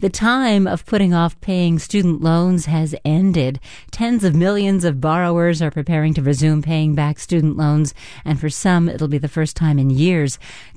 The time of putting off paying student loans has ended. Tens of millions of borrowers are preparing to resume paying back student loans, and for some, it'll be the first time in years.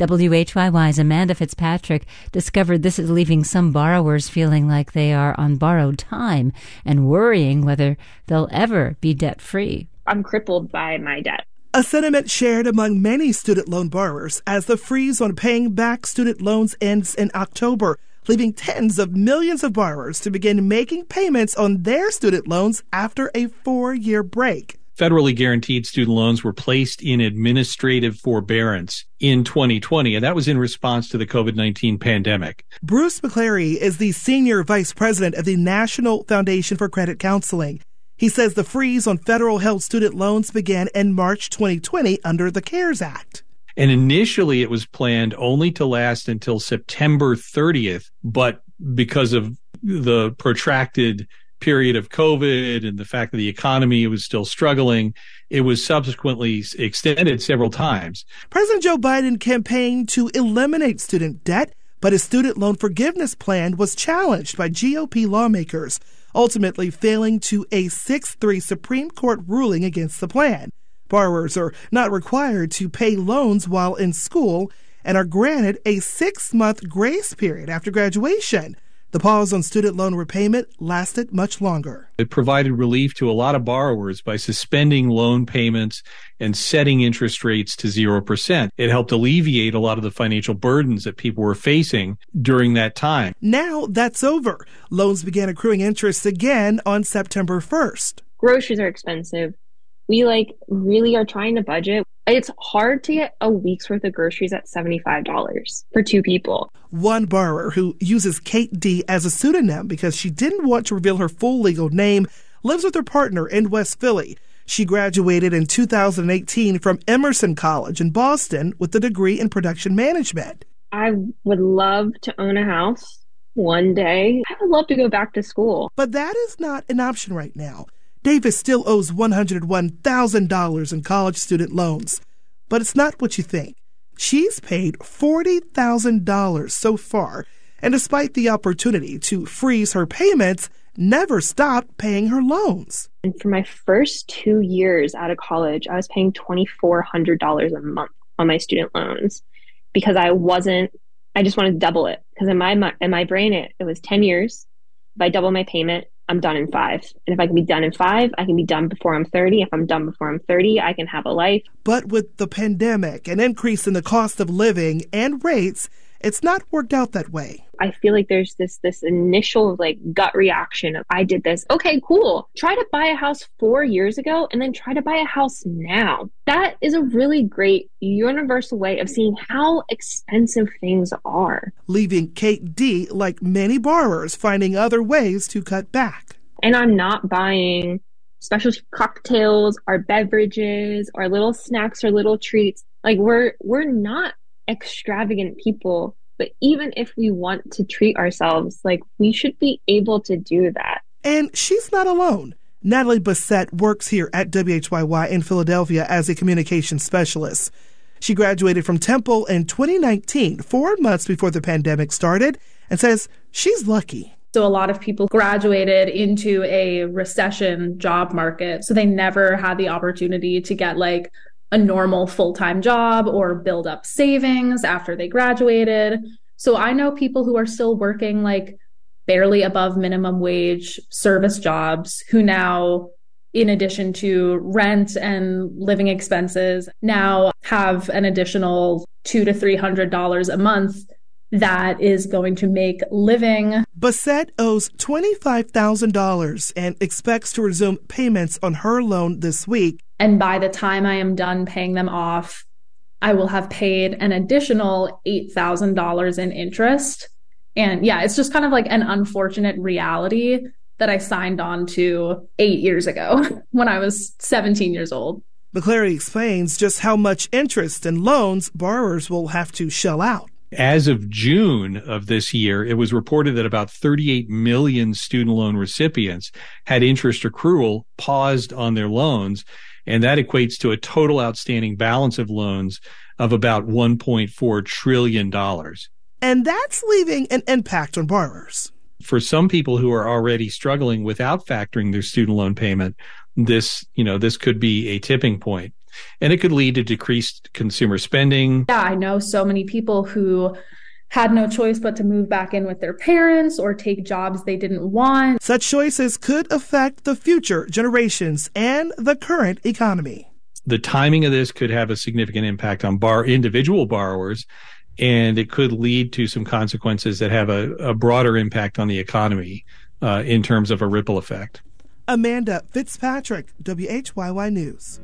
WHYY's Amanda Fitzpatrick discovered this is leaving some borrowers feeling like they are on borrowed time and worrying whether they'll ever be debt-free. I'm crippled by my debt. A sentiment shared among many student loan borrowers as the freeze on paying back student loans ends in October, leaving tens of millions of borrowers to begin making payments on their student loans after a 4-year break. Federally guaranteed student loans were placed in administrative forbearance in 2020, and that was in response to the COVID-19 pandemic. Bruce McClary is the senior vice president of the National Foundation for Credit Counseling. He says the freeze on federal-held student loans began in March 2020 under the CARES Act. And initially, it was planned only to last until September 30th. But because of the protracted period of COVID and the fact that the economy was still struggling, it was subsequently extended several times. President Joe Biden campaigned to eliminate student debt, but his student loan forgiveness plan was challenged by GOP lawmakers, ultimately failing to a 6-3 Supreme Court ruling against the plan. Borrowers are not required to pay loans while in school and are granted a 6-month grace period after graduation. The pause on student loan repayment lasted much longer. It provided relief to a lot of borrowers by suspending loan payments and setting interest rates to 0%. It helped alleviate a lot of the financial burdens that people were facing during that time. Now that's over. Loans began accruing interest again on September 1st. Groceries are expensive. We really are trying to budget. It's hard to get a week's worth of groceries at $75 for 2 people. One borrower, who uses Kate D as a pseudonym because she didn't want to reveal her full legal name, lives with her partner in West Philly. She graduated in 2018 from Emerson College in Boston with a degree in production management. I would love to own a house one day. I would love to go back to school. But that is not an option right now. Davis still owes $101,000 in college student loans. But it's not what you think. She's paid $40,000 so far, and despite the opportunity to freeze her payments, never stopped paying her loans. And for my first 2 years out of college, I was paying $2,400 a month on my student loans because I just wanted to double it. Because in my brain, it was 10 years. If I double my payment, I'm done in 5. And if I can be done in 5, I can be done before I'm 30. If I'm done before I'm 30, I can have a life. But with the pandemic, an increase in the cost of living and rates, it's not worked out that way. I feel like there's this initial gut reaction of, I did this. Okay, cool. Try to buy a house 4 years ago and then try to buy a house now. That is a really great universal way of seeing how expensive things are. Leaving Kate D, like many borrowers, finding other ways to cut back. And I'm not buying specialty cocktails or beverages or little snacks or little treats. We're not extravagant people, but even if we want to treat ourselves, we should be able to do that. And she's not alone. Natalie Bassett works here at WHYY in Philadelphia as a communications specialist. She graduated from Temple in 2019, 4 months before the pandemic started, and says she's lucky. So a lot of people graduated into a recession job market, so they never had the opportunity to get a normal full-time job or build up savings after they graduated. So I know people who are still working barely above minimum wage service jobs who now, in addition to rent and living expenses, now have an additional $200 to $300 a month that is going to make living. Bassett owes $25,000 and expects to resume payments on her loan this week. And by the time I am done paying them off, I will have paid an additional $8,000 in interest. And yeah, it's just kind of an unfortunate reality that I signed on to 8 years ago when I was 17 years old. McClary explains just how much interest and loans borrowers will have to shell out. As of June of this year, it was reported that about 38 million student loan recipients had interest accrual paused on their loans, and that equates to a total outstanding balance of loans of about $1.4 trillion. And that's leaving an impact on borrowers. for some people who are already struggling without factoring their student loan payment, this could be a tipping point, and it could lead to decreased consumer spending. Yeah, I know so many people who had no choice but to move back in with their parents or take jobs they didn't want. Such choices could affect the future generations and the current economy. The timing of this could have a significant impact on individual borrowers, and it could lead to some consequences that have a broader impact on the economy in terms of a ripple effect. Amanda Fitzpatrick, WHYY News.